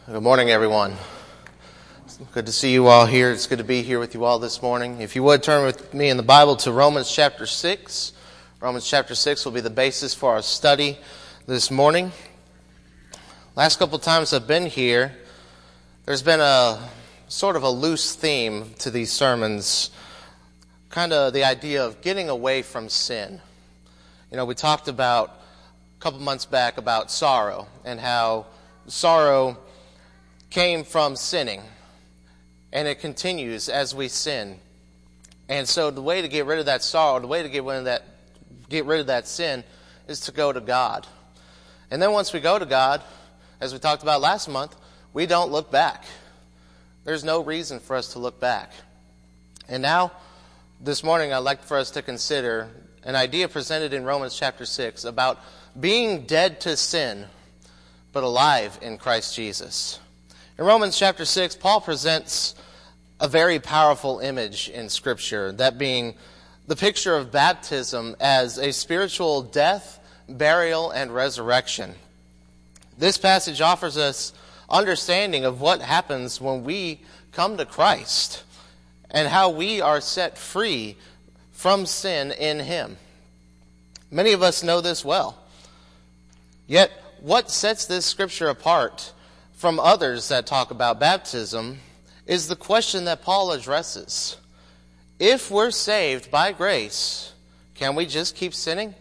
Good morning, everyone. It's good to see you all here. It's good to be here with you all this morning. If you would turn with me in the Bible to Romans chapter 6. Romans chapter 6 will be the basis for our study this morning. Last couple times I've been here, there's been a sort of a loose theme to these sermons, kind of the idea of getting away from sin. You know, we talked about a couple months back about sorrow and how sorrow came from sinning, and it continues as we sin. And so the way to get rid of that sorrow, the way to get rid of that sin is to go to God. And then once we go to God, as we talked about last month, we don't look back. There's no reason for us to look back. And now, this morning, I'd like for us to consider an idea presented in Romans chapter 6 about being dead to sin, but alive in Christ Jesus. In Romans chapter 6, Paul presents a very powerful image in Scripture, that being the picture of baptism as a spiritual death, burial, and resurrection. This passage offers us understanding of what happens when we come to Christ and how we are set free from sin in Him. Many of us know this well. Yet, what sets this Scripture apart from others that talk about baptism is the question that Paul addresses. If we're saved by grace, can we just keep sinning?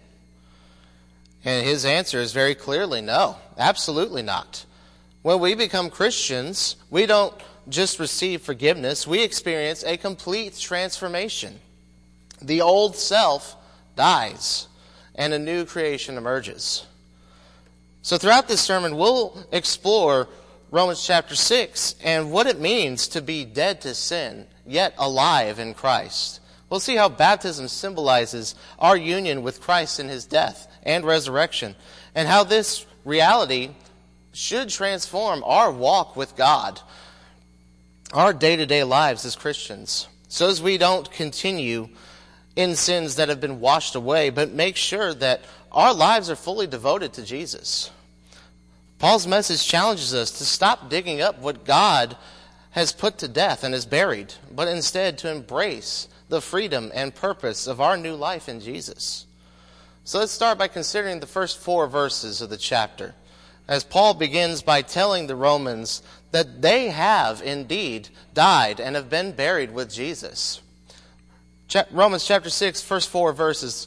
And his answer is very clearly no, absolutely not. When we become Christians, we don't just receive forgiveness, we experience a complete transformation. The old self dies and a new creation emerges. So throughout this sermon, we'll explore Romans chapter 6 and what it means to be dead to sin, yet alive in Christ. We'll see how baptism symbolizes our union with Christ in His death and resurrection, and how this reality should transform our walk with God, our day-to-day lives as Christians, so as we don't continue in sins that have been washed away, but make sure that our lives are fully devoted to Jesus. Paul's message challenges us to stop digging up what God has put to death and is buried, but instead to embrace the freedom and purpose of our new life in Jesus. So let's start by considering the first 4 verses of the chapter, as Paul begins by telling the Romans that they have indeed died and have been buried with Jesus. Romans chapter 6, first 4 verses,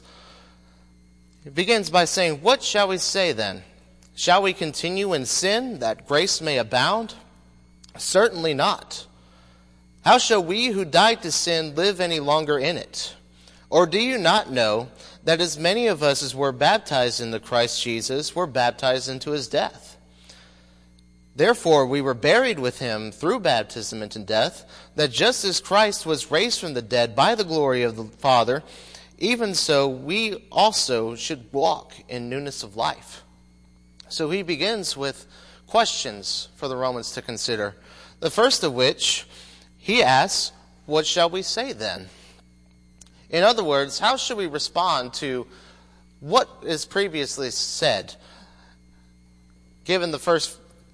it begins by saying, "What shall we say then? Shall we continue in sin that grace may abound? Certainly not. How shall we who died to sin live any longer in it? Or do you not know that as many of us as were baptized into Christ Jesus were baptized into His death? Therefore we were buried with Him through baptism into death, that just as Christ was raised from the dead by the glory of the Father, even so we also should walk in newness of life." So he begins with questions for the Romans to consider. The first of which, he asks, what shall we say then? In other words, how should we respond to what is previously said? Given the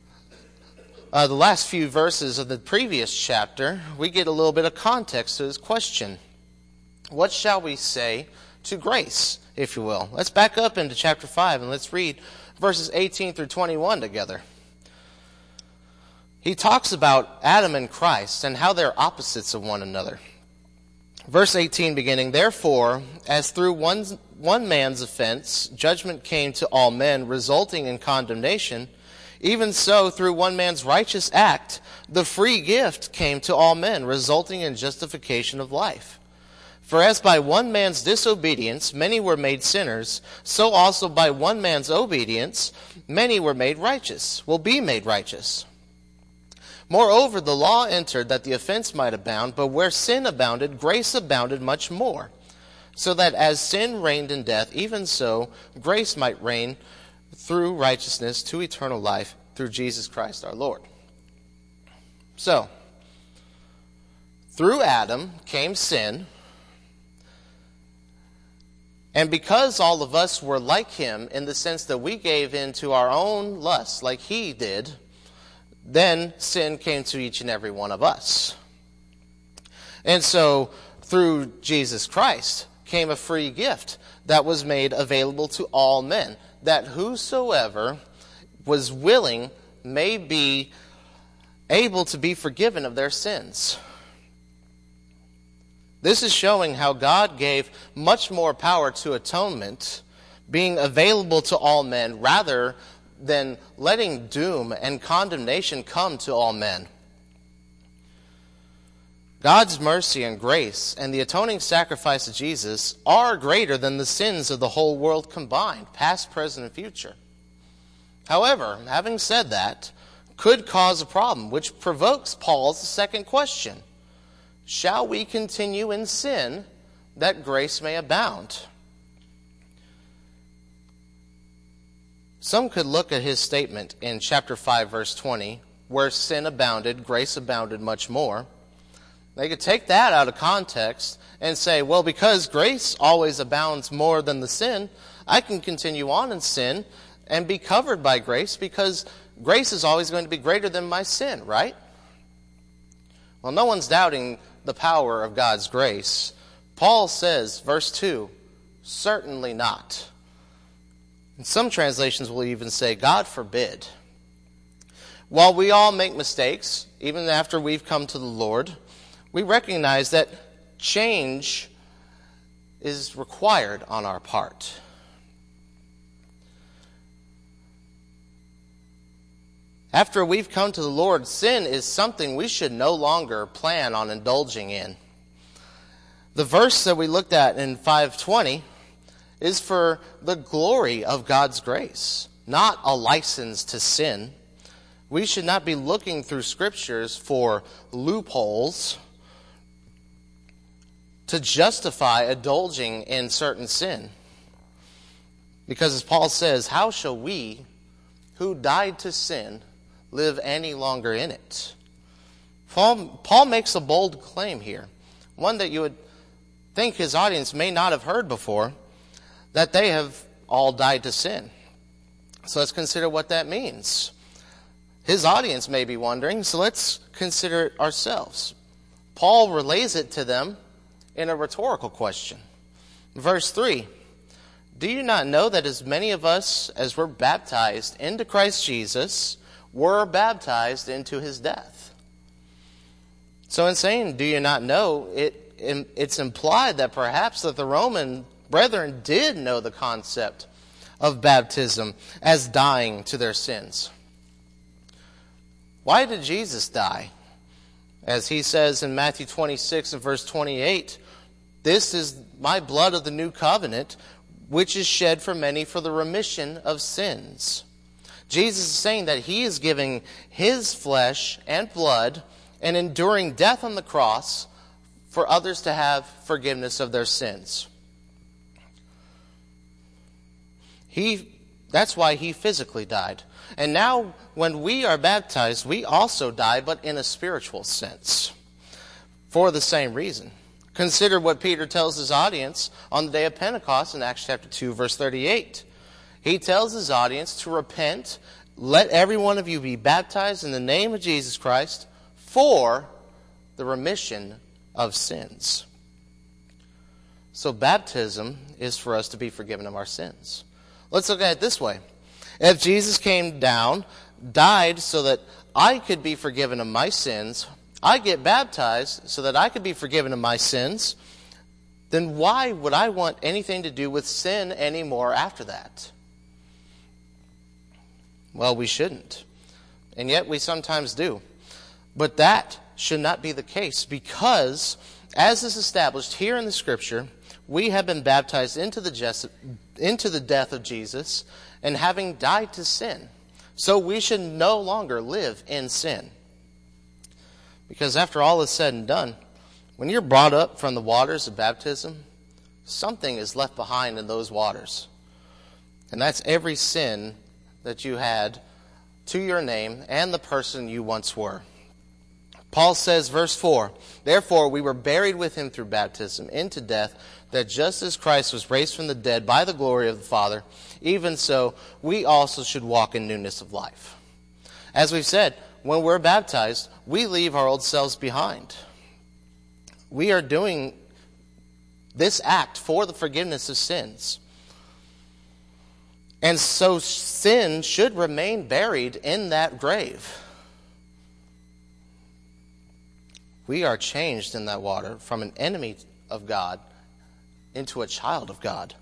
last few verses of the previous chapter, we get a little bit of context to his question. What shall we say to grace, if you will? Let's back up into chapter 5 and let's read verses 18 through 21 together. He talks about Adam and Christ and how they're opposites of one another. Verse 18 beginning, "Therefore, as through one man's offense judgment came to all men, resulting in condemnation, even so through one man's righteous act the free gift came to all men, resulting in justification of life. For as by one man's disobedience many were made sinners, so also by one man's obedience many will be made righteous. Moreover, the law entered that the offense might abound, but where sin abounded, grace abounded much more. So that as sin reigned in death, even so grace might reign through righteousness to eternal life through Jesus Christ our Lord." So, through Adam came sin, and because all of us were like him in the sense that we gave in to our own lusts like he did, then sin came to each and every one of us. And so, through Jesus Christ came a free gift that was made available to all men, that whosoever was willing may be able to be forgiven of their sins. This is showing how God gave much more power to atonement being available to all men rather than letting doom and condemnation come to all men. God's mercy and grace and the atoning sacrifice of Jesus are greater than the sins of the whole world combined, past, present, and future. However, having said that, could cause a problem, which provokes Paul's second question. Shall we continue in sin that grace may abound? Some could look at his statement in chapter 5, verse 20, where sin abounded, grace abounded much more. They could take that out of context and say, well, because grace always abounds more than the sin, I can continue on in sin and be covered by grace because grace is always going to be greater than my sin, right? Well, no one's doubting the power of God's grace. Paul says, verse 2, certainly not. And some translations will even say, God forbid. While we all make mistakes, even after we've come to the Lord, we recognize that change is required on our part. After we've come to the Lord, sin is something we should no longer plan on indulging in. The verse that we looked at in 5:20 is for the glory of God's grace, not a license to sin. We should not be looking through scriptures for loopholes to justify indulging in certain sin. Because as Paul says, how shall we, who died to sin, live any longer in it? Paul makes a bold claim here, one that you would think his audience may not have heard before, that they have all died to sin. So let's consider what that means. His audience may be wondering, so let's consider it ourselves. Paul relays it to them in a rhetorical question. Verse 3, do you not know that as many of us as were baptized into Christ Jesus were baptized into his death? So in saying, do you not know, it's implied that perhaps that the Roman brethren did know the concept of baptism as dying to their sins. Why did Jesus die? As he says in Matthew 26 and verse 28, this is my blood of the new covenant, which is shed for many for the remission of sins. Jesus is saying that he is giving his flesh and blood and enduring death on the cross for others to have forgiveness of their sins. That's why he physically died. And now when we are baptized, we also die, but in a spiritual sense, for the same reason. Consider what Peter tells his audience on the day of Pentecost in Acts chapter 2, verse 38. He tells his audience to repent, let every one of you be baptized in the name of Jesus Christ for the remission of sins. So baptism is for us to be forgiven of our sins. Let's look at it this way. If Jesus came down, died so that I could be forgiven of my sins, I get baptized so that I could be forgiven of my sins, then why would I want anything to do with sin anymore after that? Well, we shouldn't. And yet we sometimes do. But that should not be the case because, as is established here in the Scripture, we have been baptized into the death of Jesus and having died to sin. So we should no longer live in sin. Because after all is said and done, when you're brought up from the waters of baptism, something is left behind in those waters. And that's every sin that you had to your name and the person you once were. Paul says, verse 4, therefore we were buried with him through baptism into death, that just as Christ was raised from the dead by the glory of the Father, even so we also should walk in newness of life. As we've said, when we're baptized, we leave our old selves behind. We are doing this act for the forgiveness of sins. And so sin should remain buried in that grave. We are changed in that water from an enemy of God into a child of God.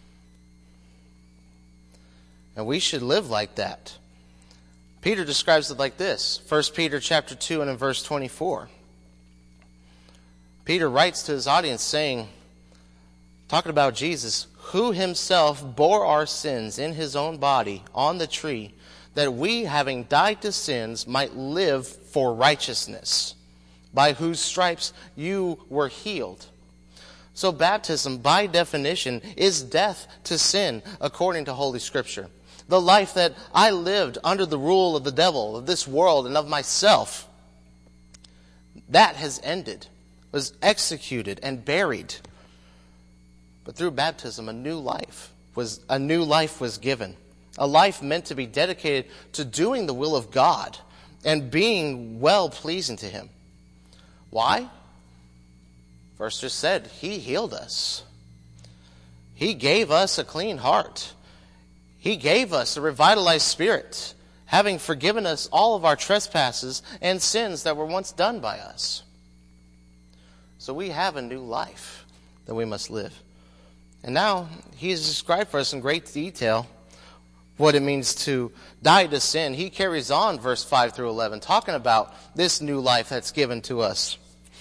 And we should live like that. Peter describes it like this, 1 Peter chapter 2 and in verse 24. Peter writes to his audience saying, talking about Jesus, who himself bore our sins in his own body on the tree, that we, having died to sins, might live for righteousness, by whose stripes you were healed. So baptism, by definition, is death to sin, according to Holy Scripture. The life that I lived under the rule of the devil, of this world, and of myself, that has ended, was executed and buried. But through baptism, a new life was given. A life meant to be dedicated to doing the will of God and being well-pleasing to Him. Why? Verse just said, He healed us. He gave us a clean heart. He gave us a revitalized spirit, having forgiven us all of our trespasses and sins that were once done by us. So we have a new life that we must live. And now he has described for us in great detail what it means to die to sin. He carries on verse 5 through 11, talking about this new life that's given to us.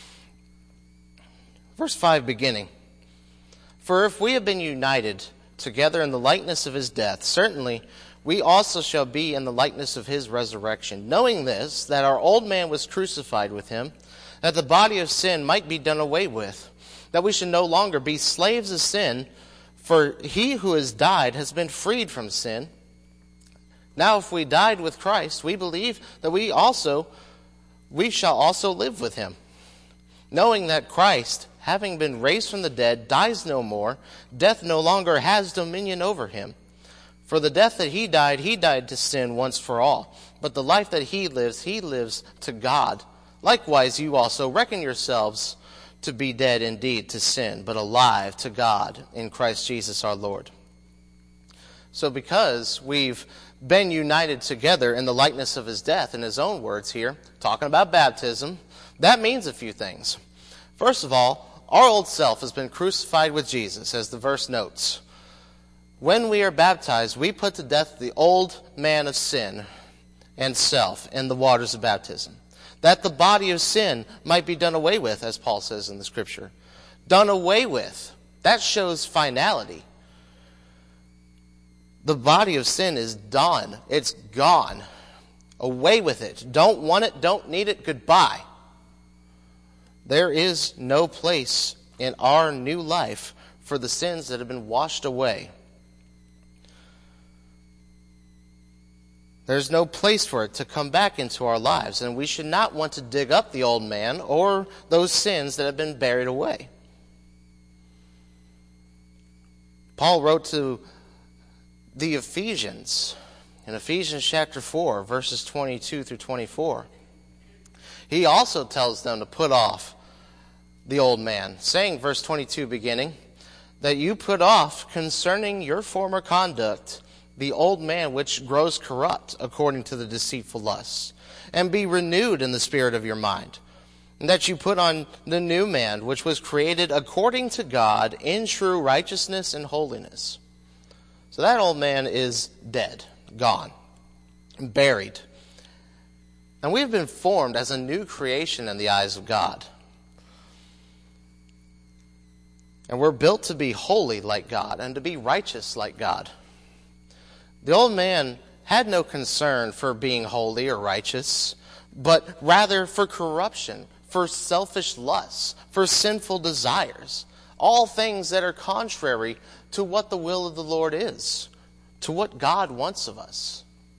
Verse 5 beginning, for if we have been united together in the likeness of his death, certainly we also shall be in the likeness of his resurrection, knowing this, that our old man was crucified with him, that the body of sin might be done away with, that we should no longer be slaves of sin, for he who has died has been freed from sin. Now if we died with Christ, we believe that we shall also live with him, knowing that Christ, having been raised from the dead, dies no more, death no longer has dominion over him. For the death that he died to sin once for all. But the life that he lives to God. Likewise, you also reckon yourselves to be dead indeed to sin, but alive to God in Christ Jesus our Lord. So because we've been united together in the likeness of his death, in his own words here, talking about baptism, that means a few things. First of all, our old self has been crucified with Jesus, as the verse notes. When we are baptized, we put to death the old man of sin and self in the waters of baptism, that the body of sin might be done away with, as Paul says in the Scripture. Done away with. That shows finality. The body of sin is done. It's gone. Away with it. Don't want it, don't need it, goodbye. There is no place in our new life for the sins that have been washed away. There's no place for it to come back into our lives, and we should not want to dig up the old man or those sins that have been buried away. Paul wrote to the Ephesians in Ephesians chapter 4, verses 22 through 24. He also tells them to put off the old man, saying, verse 22 beginning, that you put off concerning your former conduct the old man which grows corrupt according to the deceitful lusts, and be renewed in the spirit of your mind, and that you put on the new man which was created according to God in true righteousness and holiness. So that old man is dead, gone, buried. And we've been formed as a new creation in the eyes of God. And we're built to be holy like God and to be righteous like God. The old man had no concern for being holy or righteous, but rather for corruption, for selfish lusts, for sinful desires, all things that are contrary to what the will of the Lord is, to what God wants of us.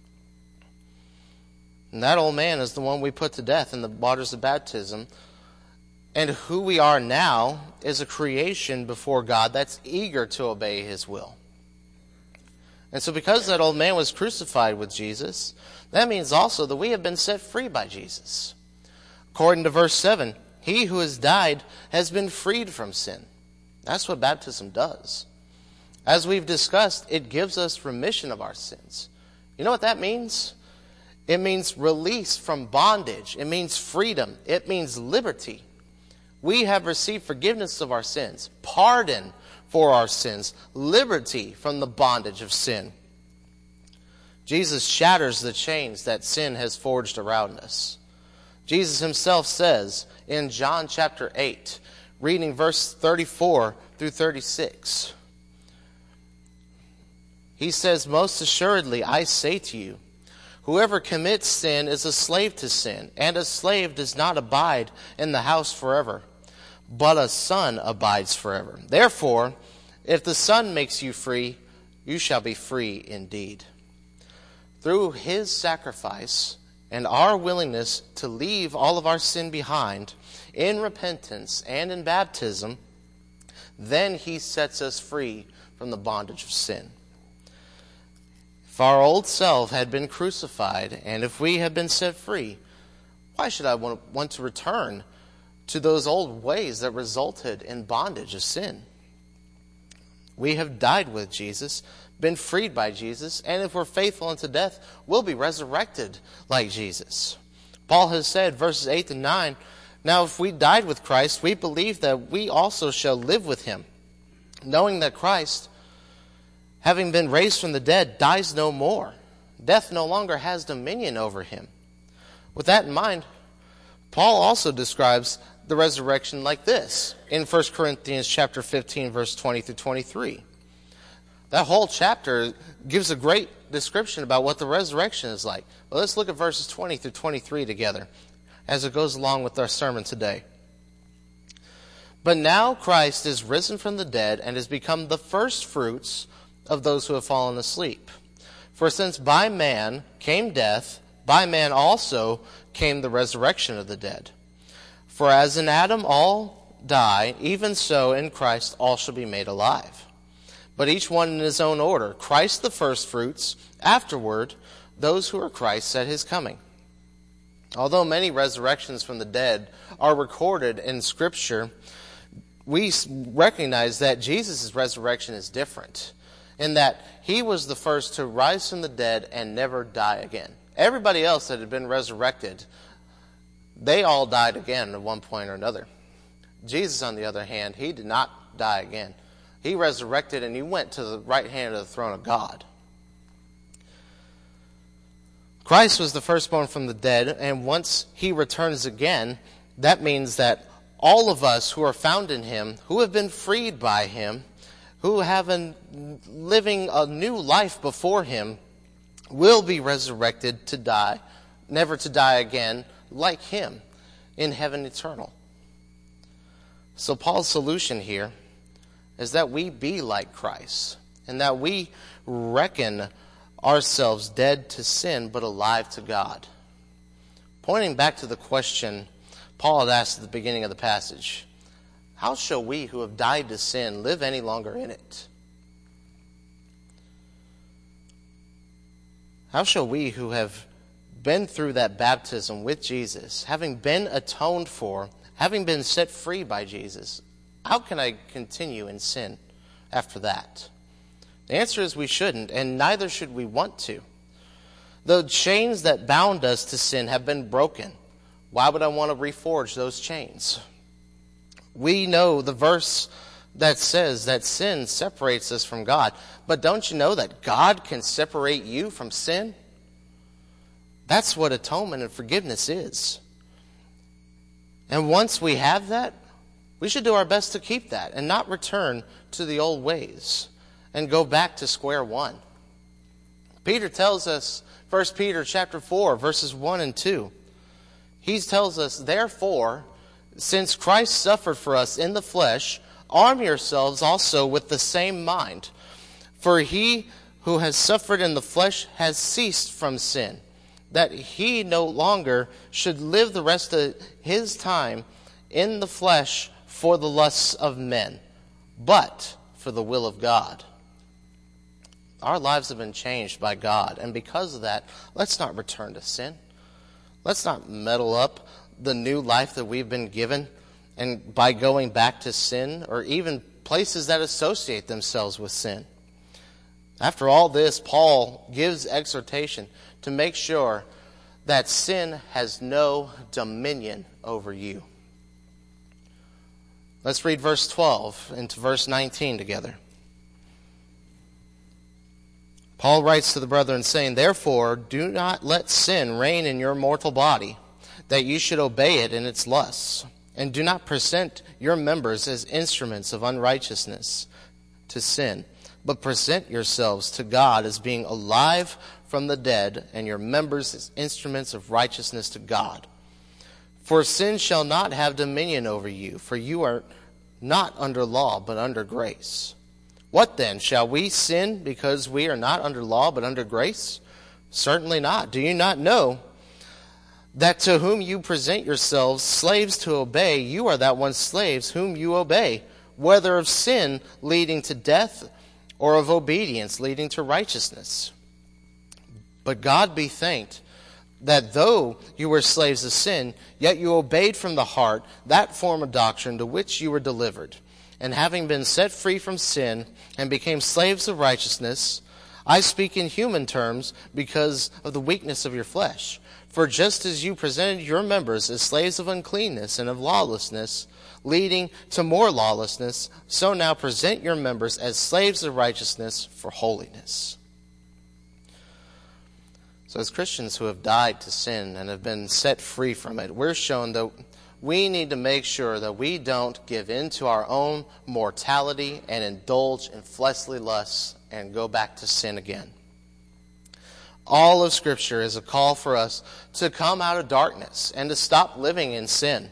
And that old man is the one we put to death in the waters of baptism. And who we are now is a creation before God that's eager to obey his will. And so because that old man was crucified with Jesus, That means also that we have been set free by Jesus. According to verse 7, he who has died has been freed from sin. That's what baptism does. As we've discussed, it gives us remission of our sins. You know what that means? It means release from bondage. It means freedom. It means liberty. We have received forgiveness of our sins, pardon for our sins, liberty from the bondage of sin. Jesus shatters the chains that sin has forged around us. Jesus himself says in John chapter 8, reading verse 34 through 36, he says, "Most assuredly, I say to you, whoever commits sin is a slave to sin, and a slave does not abide in the house forever, but a son abides forever. Therefore, if the Son makes you free, you shall be free indeed." Through his sacrifice and our willingness to leave all of our sin behind in repentance and in baptism, then he sets us free from the bondage of sin. If our old self had been crucified and if we had been set free, why should I want to return to those old ways that resulted in bondage of sin? We have died with Jesus, been freed by Jesus, and if we're faithful unto death, we'll be resurrected like Jesus. Paul has said, verses 8 and 9, "Now if we died with Christ, we believe that we also shall live with him, knowing that Christ, having been raised from the dead, dies no more. Death no longer has dominion over him." With that in mind, Paul also describes the resurrection like this in 1 Corinthians chapter 15, verse 20 through 23. That whole chapter gives a great description about what the resurrection is like. Well, let's look at verses 20 through 23 together as it goes along with our sermon today. "But now Christ is risen from the dead and has become the first fruits of those who have fallen asleep. For since by man came death, by man also came the resurrection of the dead. For as in Adam all die, even so in Christ all shall be made alive. But each one in his own order. Christ the first fruits, afterward those who are Christ's at his coming." Although many resurrections from the dead are recorded in Scripture, we recognize that Jesus' resurrection is different, in that he was the first to rise from the dead and never die again. Everybody else that had been resurrected, they all died again at one point or another. Jesus, on the other hand, he did not die again. He resurrected and he went to the right hand of the throne of God. Christ was the firstborn from the dead, and once he returns again, that means that all of us who are found in him, who have been freed by him, who have been living a new life before him, will be resurrected to die, never to die again, like him, in heaven eternal. So Paul's solution here is that we be like Christ, and that we reckon ourselves dead to sin but alive to God. Pointing back to the question Paul had asked at the beginning of the passage, how shall we who have died to sin live any longer in it? How shall we who have been through that baptism with Jesus, having been atoned for, having been set free by Jesus, how can I continue in sin after that? The answer is we shouldn't, and neither should we want to. The chains that bound us to sin have been broken. Why would I want to reforge those chains? We know the verse that says that sin separates us from God. But don't you know that God can separate you from sin? That's what atonement and forgiveness is. And once we have that, we should do our best to keep that and not return to the old ways and go back to square one. Peter tells us, 1 Peter chapter 4, verses 1 and 2. He tells us, "Therefore, since Christ suffered for us in the flesh, arm yourselves also with the same mind. For he who has suffered in the flesh has ceased from sin, that he no longer should live the rest of his time in the flesh for the lusts of men, but for the will of God." Our lives have been changed by God. And because of that, let's not return to sin. Let's not meddle up the new life that we've been given and by going back to sin or even places that associate themselves with sin. After all this, Paul gives exhortation to make sure that sin has no dominion over you. Let's read verse 12 into verse 19 together. Paul writes to the brethren, saying, "Therefore, do not let sin reign in your mortal body, that you should obey it in its lusts. And do not present your members as instruments of unrighteousness to sin, but present yourselves to God as being alive from the dead, and your members as instruments of righteousness to God. For sin shall not have dominion over you, for you are not under law, but under grace. What then? Shall we sin because we are not under law, but under grace? Certainly not. Do you not know that to whom you present yourselves slaves to obey, you are that one slaves whom you obey, whether of sin leading to death or of obedience leading to righteousness? But God be thanked that though you were slaves of sin, yet you obeyed from the heart that form of doctrine to which you were delivered. And having been set free from sin and became slaves of righteousness, I speak in human terms because of the weakness of your flesh. For just as you presented your members as slaves of uncleanness and of lawlessness, leading to more lawlessness, so now present your members as slaves of righteousness for holiness." So as Christians who have died to sin and have been set free from it, we're shown that we need to make sure that we don't give in to our own mortality and indulge in fleshly lusts and go back to sin again. All of Scripture is a call for us to come out of darkness and to stop living in sin.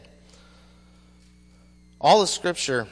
All of Scripture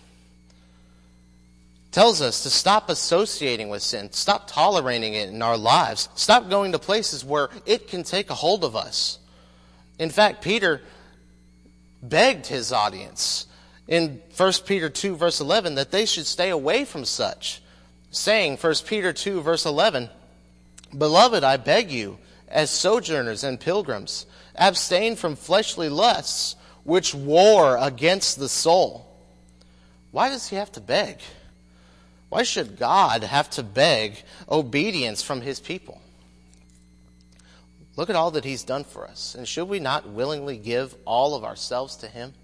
tells us to stop associating with sin, stop tolerating it in our lives, stop going to places where it can take a hold of us. In fact, Peter begged his audience in 1 Peter 2, verse 11, that they should stay away from such, saying, 1 Peter 2, verse 11, "Beloved, I beg you, as sojourners and pilgrims, abstain from fleshly lusts, which war against the soul." Why does he have to beg? Why should God have to beg obedience from his people? Look at all that he's done for us. And should we not willingly give all of ourselves to him?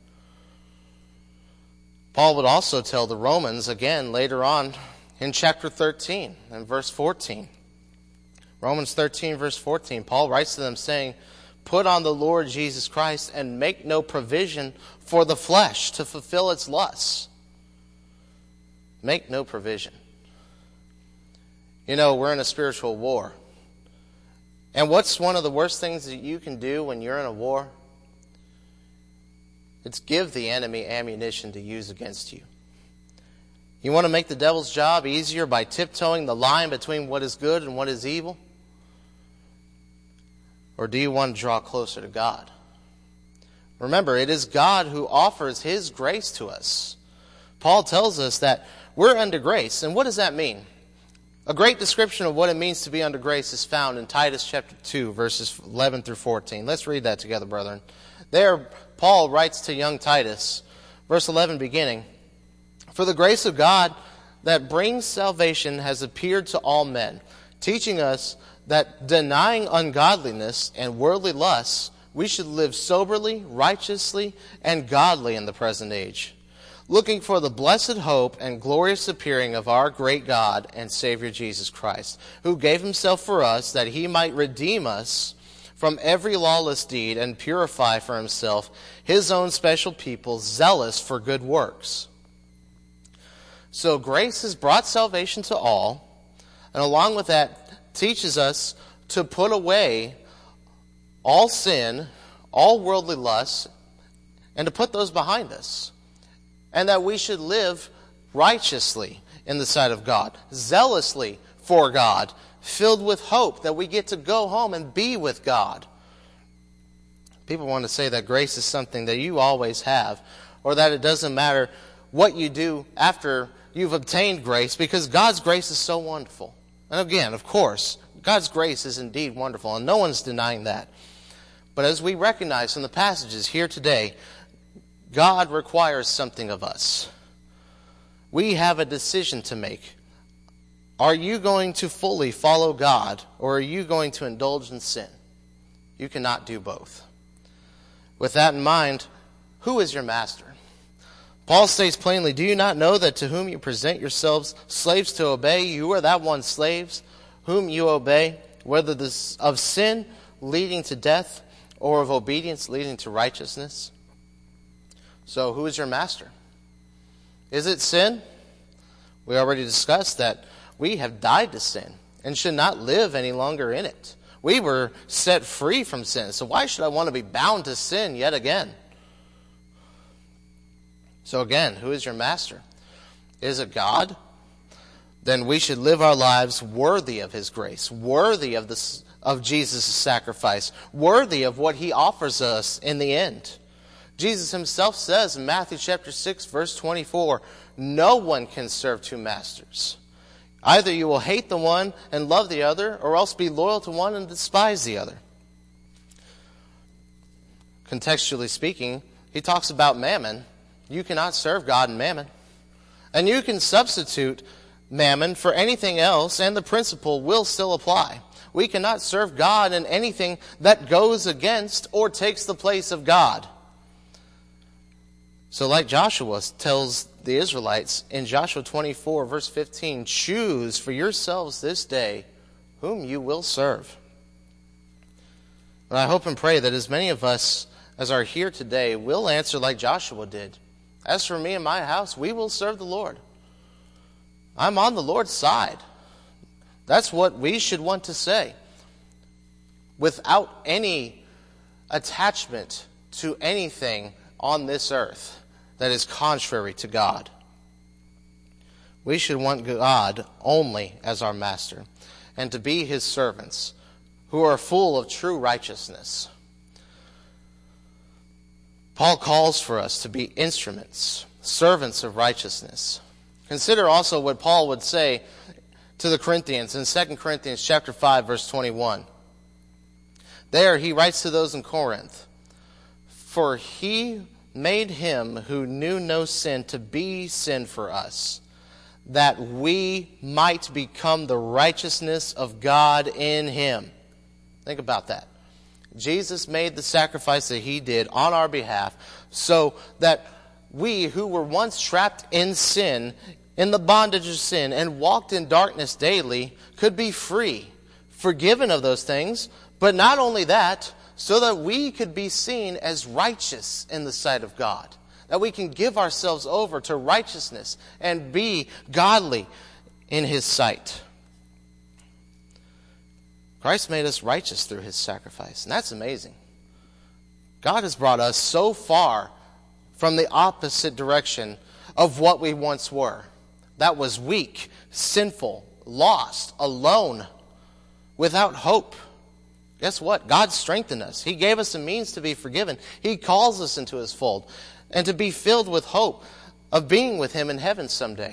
Paul would also tell the Romans again later on in chapter 13 and verse 14. Romans 13, verse 14, Paul writes to them saying, "Put on the Lord Jesus Christ and make no provision for the flesh to fulfill its lusts." Make no provision. You know, we're in a spiritual war. And what's one of the worst things that you can do when you're in a war? It's give the enemy ammunition to use against you. You want to make the devil's job easier by tiptoeing the line between what is good and what is evil? Or do you want to draw closer to God? Remember, it is God who offers his grace to us. Paul tells us that we're under grace. And what does that mean? A great description of what it means to be under grace is found in Titus chapter 2, verses 11 through 14. Let's read that together, brethren. There, Paul writes to young Titus, verse 11 beginning, "For the grace of God that brings salvation has appeared to all men, teaching us that denying ungodliness and worldly lusts, we should live soberly, righteously, and godly in the present age, looking for the blessed hope and glorious appearing of our great God and Savior Jesus Christ, who gave himself for us that he might redeem us from every lawless deed and purify for himself his own special people, zealous for good works." So grace has brought salvation to all, and along with that teaches us to put away all sin, all worldly lusts, and to put those behind us. And that we should live righteously in the sight of God, zealously for God, filled with hope that we get to go home and be with God. People want to say that grace is something that you always have, or that it doesn't matter what you do after you've obtained grace, because God's grace is so wonderful. And again, of course, God's grace is indeed wonderful, and no one's denying that. But as we recognize in the passages here today, God requires something of us. We have a decision to make. Are you going to fully follow God, or are you going to indulge in sin? You cannot do both. With that in mind, who is your master? Paul states plainly, do you not know that to whom you present yourselves slaves to obey, you are that one slaves whom you obey, whether this of sin leading to death or of obedience leading to righteousness? So who is your master? Is it sin? We already discussed that we have died to sin and should not live any longer in it. We were set free from sin, so why should I want to be bound to sin yet again? So again, who is your master? Is it God? Then we should live our lives worthy of His grace, worthy of Jesus' sacrifice, worthy of what He offers us in the end. Jesus Himself says in Matthew chapter 6, verse 24, no one can serve two masters. Either you will hate the one and love the other, or else be loyal to one and despise the other. Contextually speaking, He talks about mammon. You cannot serve God and mammon. And you can substitute mammon for anything else, and the principle will still apply. We cannot serve God in anything that goes against or takes the place of God. So like Joshua tells the Israelites in Joshua 24, verse 15, choose for yourselves this day whom you will serve. And I hope and pray that as many of us as are here today will answer like Joshua did. As for me and my house, we will serve the Lord. I'm on the Lord's side. That's what we should want to say, without any attachment to anything on this earth that is contrary to God. We should want God only as our master, and to be His servants who are full of true righteousness. Paul calls for us to be instruments, servants of righteousness. Consider also what Paul would say to the Corinthians in 2 Corinthians chapter 5, verse 21. There he writes to those in Corinth, for He made Him who knew no sin to be sin for us, that we might become the righteousness of God in Him. Think about that. Jesus made the sacrifice that He did on our behalf so that we who were once trapped in sin, in the bondage of sin, and walked in darkness daily, could be free, forgiven of those things, but not only that, so that we could be seen as righteous in the sight of God, that we can give ourselves over to righteousness and be godly in His sight. Christ made us righteous through His sacrifice, and that's amazing. God has brought us so far from the opposite direction of what we once were. That was weak, sinful, lost, alone, without hope. Guess what? God strengthened us. He gave us a means to be forgiven. He calls us into His fold and to be filled with hope of being with Him in heaven someday.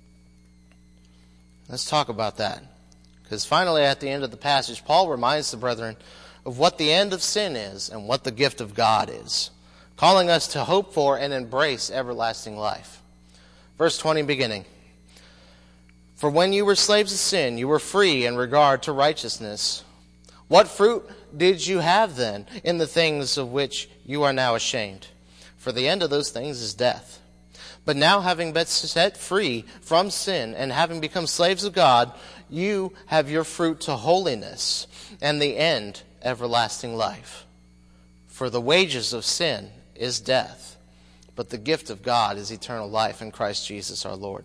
Let's talk about that. Because finally, at the end of the passage, Paul reminds the brethren of what the end of sin is and what the gift of God is, calling us to hope for and embrace everlasting life. Verse 20 beginning. For when you were slaves of sin, you were free in regard to righteousness. What fruit did you have then in the things of which you are now ashamed? For the end of those things is death. But now, having been set free from sin and having become slaves of God, you have your fruit to holiness, and the end, everlasting life. For the wages of sin is death, but the gift of God is eternal life in Christ Jesus our Lord.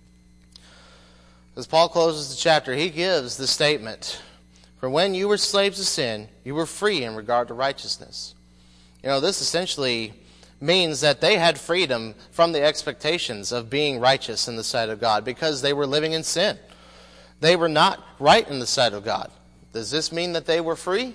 As Paul closes the chapter, he gives the statement, for when you were slaves of sin, you were free in regard to righteousness. This essentially means that they had freedom from the expectations of being righteous in the sight of God because they were living in sin. They were not right in the sight of God. Does this mean that they were free?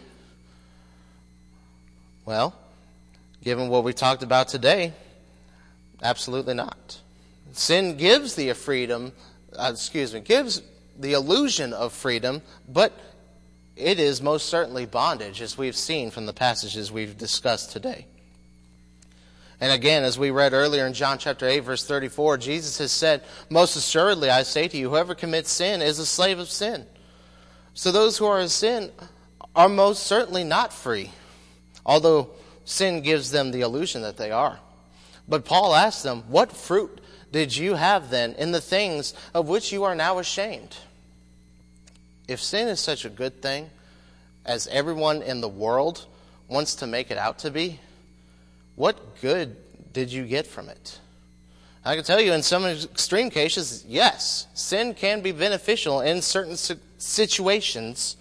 Well, given what we talked about today, absolutely not. Sin gives the the illusion of freedom, but it is most certainly bondage, as we've seen from the passages we've discussed today. And again, as we read earlier in John chapter 8, verse 34, Jesus has said, "Most assuredly I say to you, whoever commits sin is a slave of sin." So those who are in sin are most certainly not free, although sin gives them the illusion that they are. But Paul asks them, "What fruit did you have then in the things of which you are now ashamed?" If sin is such a good thing, as everyone in the world wants to make it out to be, what good did you get from it? I can tell you in some extreme cases, yes, sin can be beneficial in certain situations.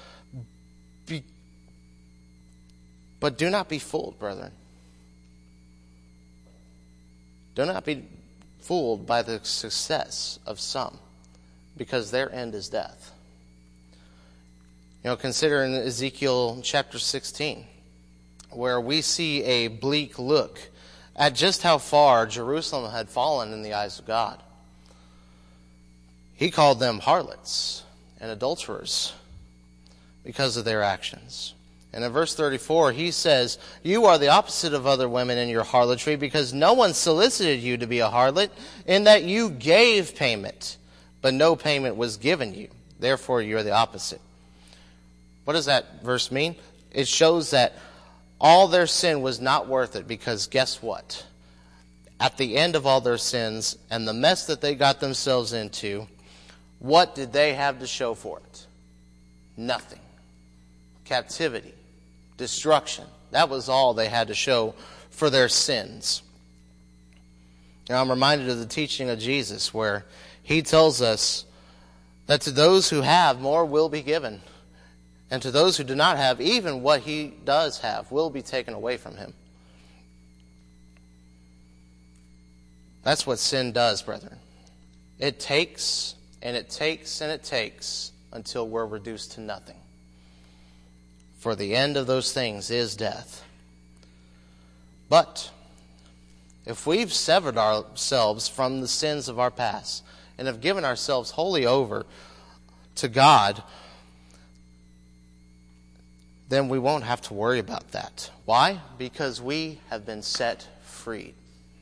But do not be fooled, brethren. Do not be fooled by the success of some, because their end is death. Consider in Ezekiel chapter 16, where we see a bleak look at just how far Jerusalem had fallen in the eyes of God. He called them harlots and adulterers because of their actions. And in verse 34, he says, "You are the opposite of other women in your harlotry, because no one solicited you to be a harlot, in that you gave payment, but no payment was given you. Therefore, you are the opposite." What does that verse mean? It shows that all their sin was not worth it, because guess what? At the end of all their sins and the mess that they got themselves into, what did they have to show for it? Nothing. Captivity, destruction. That was all they had to show for their sins. I'm reminded of the teaching of Jesus, where he tells us that to those who have, more will be given. And to those who do not have, even what he does have will be taken away from him. That's what sin does, brethren. It takes, and it takes, and it takes until we're reduced to nothing. For the end of those things is death. But if we've severed ourselves from the sins of our past and have given ourselves wholly over to God, then we won't have to worry about that. Why? Because we have been set free.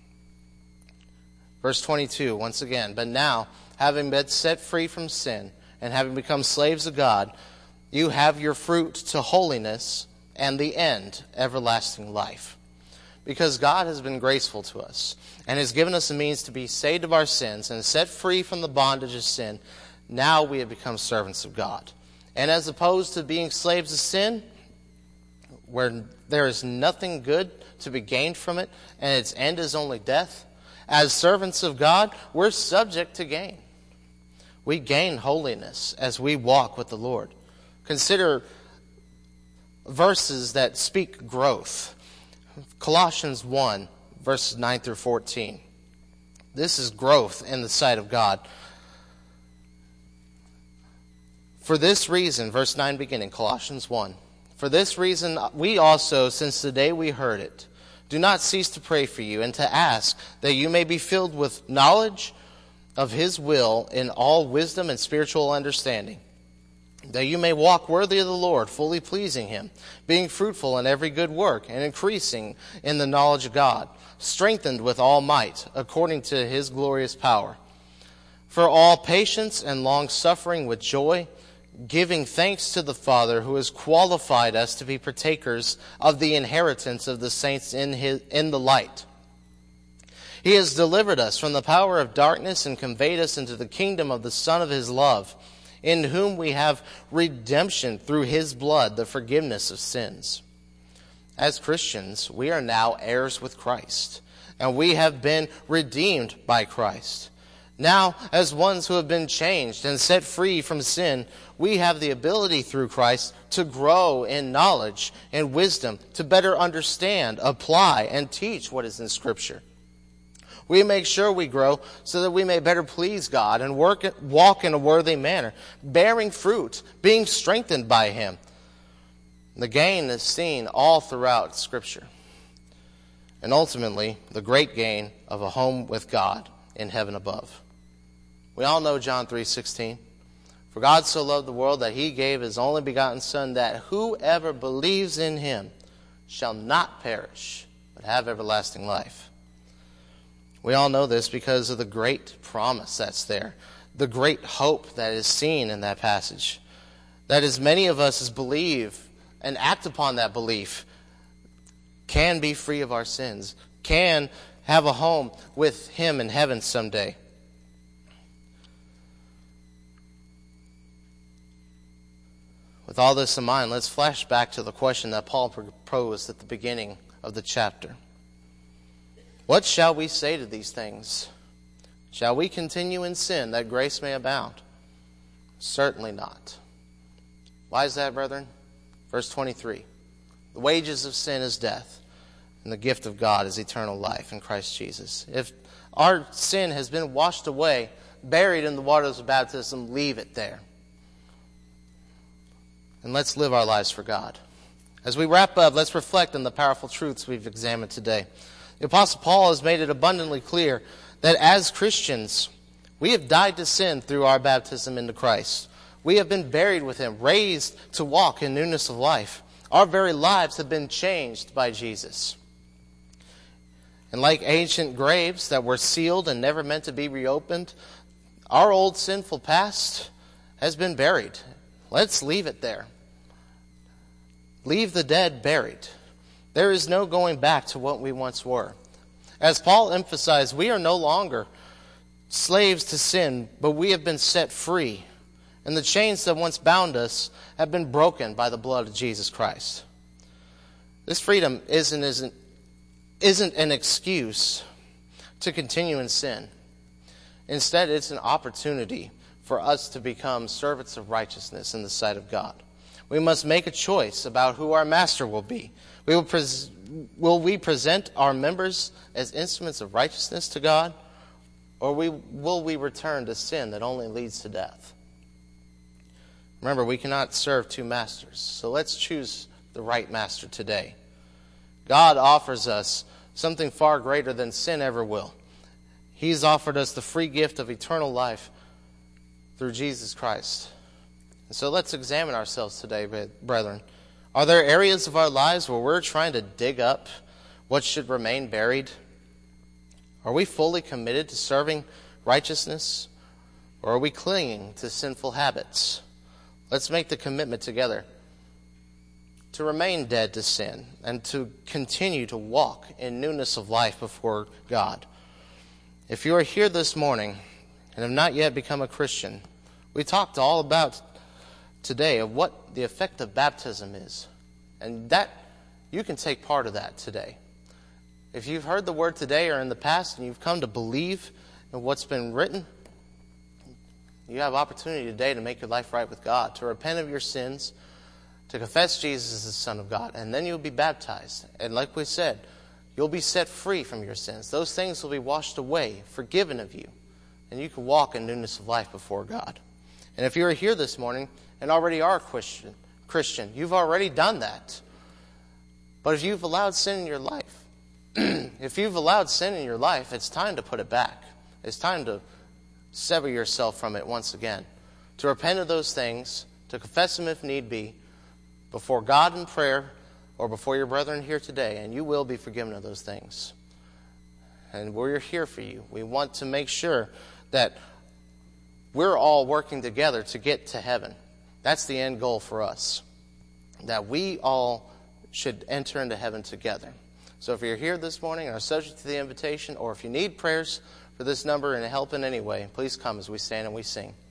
Verse 22, once again, "But now, having been set free from sin and having become slaves of God, you have your fruit to holiness and the end, everlasting life." Because God has been graceful to us and has given us a means to be saved of our sins and set free from the bondage of sin, now we have become servants of God. And as opposed to being slaves of sin, where there is nothing good to be gained from it and its end is only death, as servants of God, we're subject to gain. We gain holiness as we walk with the Lord. Consider verses that speak growth. Colossians 1, verses 9 through 14. This is growth in the sight of God. "For this reason," verse 9 beginning, Colossians 1, "For this reason we also, since the day we heard it, do not cease to pray for you and to ask that you may be filled with knowledge of His will in all wisdom and spiritual understanding, that you may walk worthy of the Lord, fully pleasing Him, being fruitful in every good work and increasing in the knowledge of God, strengthened with all might according to His glorious power, for all patience and long-suffering with joy, giving thanks to the Father who has qualified us to be partakers of the inheritance of the saints in the light. He has delivered us from the power of darkness and conveyed us into the kingdom of the Son of His love, in whom we have redemption through His blood, the forgiveness of sins." As Christians, we are now heirs with Christ, and we have been redeemed by Christ. Now, as ones who have been changed and set free from sin, we have the ability through Christ to grow in knowledge and wisdom, to better understand, apply, and teach what is in Scripture. We make sure we grow so that we may better please God and walk in a worthy manner, bearing fruit, being strengthened by Him. The gain is seen all throughout Scripture. And ultimately, the great gain of a home with God in heaven above. We all know John 3:16, For God so loved the world that he gave his only begotten Son, that whoever believes in him shall not perish, but have everlasting life. We all know this because of the great promise that's there, the great hope that is seen in that passage. That as many of us as believe and act upon that belief can be free of our sins, can have a home with him in heaven someday. With all this in mind, let's flash back to the question that Paul proposed at the beginning of the chapter. What shall we say to these things? Shall we continue in sin that grace may abound? Certainly not. Why is that, brethren? Verse 23. The wages of sin is death, and the gift of God is eternal life in Christ Jesus. If our sin has been washed away, buried in the waters of baptism, leave it there. And let's live our lives for God. As we wrap up, let's reflect on the powerful truths we've examined today. The Apostle Paul has made it abundantly clear that as Christians, we have died to sin through our baptism into Christ. We have been buried with him, raised to walk in newness of life. Our very lives have been changed by Jesus. And like ancient graves that were sealed and never meant to be reopened, our old sinful past has been buried. Let's leave it there. Leave the dead buried. There is no going back to what we once were. As Paul emphasized, we are no longer slaves to sin, but we have been set free. And the chains that once bound us have been broken by the blood of Jesus Christ. This freedom isn't an excuse to continue in sin. Instead, it's an opportunity for us to become servants of righteousness in the sight of God. We must make a choice about who our master will be. Will we present our members as instruments of righteousness to God, or will we return to sin that only leads to death? Remember, we cannot serve two masters, so let's choose the right master today. God offers us something far greater than sin ever will. He's offered us the free gift of eternal life through Jesus Christ. And so let's examine ourselves today, brethren. Are there areas of our lives where we're trying to dig up what should remain buried? Are we fully committed to serving righteousness, or are we clinging to sinful habits? Let's make the commitment together to remain dead to sin and to continue to walk in newness of life before God. If you are here this morning and have not yet become a Christian, we talked all about today of what the effect of baptism is. And that you can take part of that today. If you've heard the word today or in the past and you've come to believe in what's been written, you have opportunity today to make your life right with God, to repent of your sins, to confess Jesus as the Son of God, and then you'll be baptized. And like we said, you'll be set free from your sins. Those things will be washed away, forgiven of you, and you can walk in newness of life before God. And if you're here this morning and already are a Christian, you've already done that. But if you've allowed sin in your life, it's time to put it back. It's time to sever yourself from it once again. To repent of those things, to confess them if need be, before God in prayer or before your brethren here today, and you will be forgiven of those things. And we're here for you. We want to make sure that we're all working together to get to heaven. That's the end goal for us, that we all should enter into heaven together. So if you're here this morning and are subject to the invitation, or if you need prayers for this number and help in any way, please come as we stand and we sing.